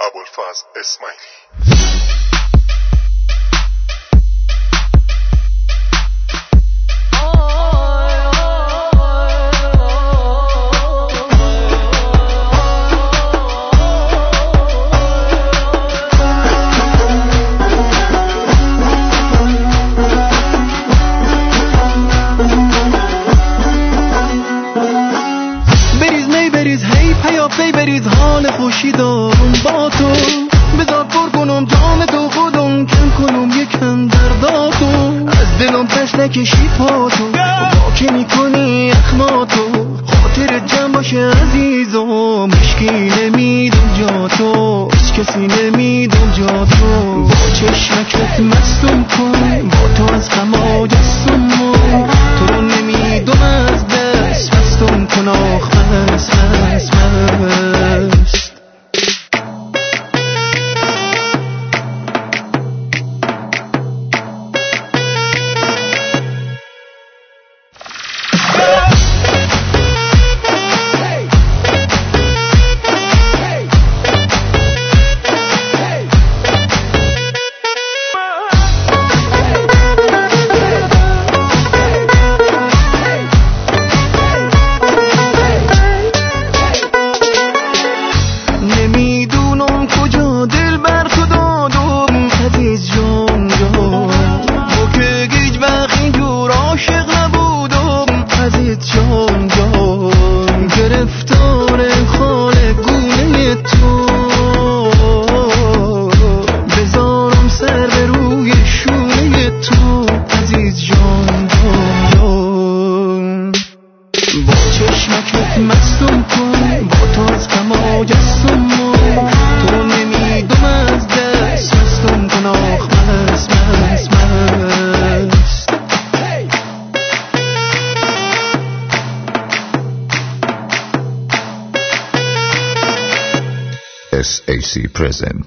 ابوالفضل اسماعیلی. بریز حال خوشی دارم با تو، بذار پر کنم جام تو خودم، کم کنم یکم درداتو، از دلم پس نکشی پاتو، با که میکنی اخماتو، خاطر جمع باشه عزیزم، هیچکی نمیدم جا تو، هیچ کسی نمیدم جا تو، با چشمکت مستم کن، با تو از غم جستم، تو رو نمیدم از دست مستم کن، آخ مست مست مست. چشمکت مستم کن، با تو از غم جستم، تو رو نمیدم از دست مستم کن، آخ مست مست مست. SAC present.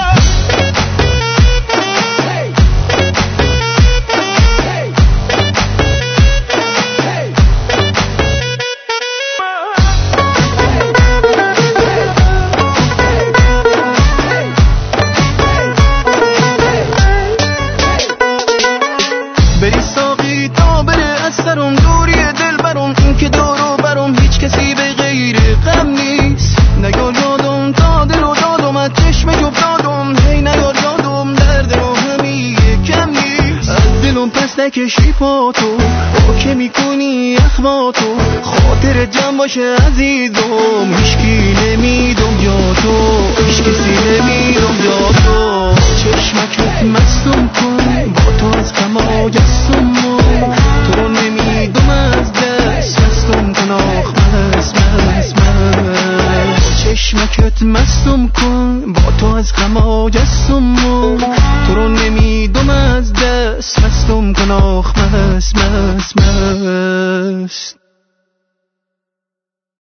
بری ساقی تا بره از سرم، دوری دل برم، این که دارو برم، هیچ کسی به غیر غم نیست، نگار یادم تا دل رو دادم، از چشم جب دادم، هی نگار یادم درد رو همی کم نیست، از دلم پس نکشی پاتو، با که میکنی اخماتو، خاطر جمع باشه عزیزم، هیچکی نمیدم جا تو، هیچ کسی نمیدم جا تو، چشمکت مستم کن، با تو از غم جستم، تو رو نمیدم از دست مستم کن، آخ مست مست مست. چشمکت مستم کن، با تو از غم جستم، تو رو نمیدم از دست مستم کن، آخ مست مست مست.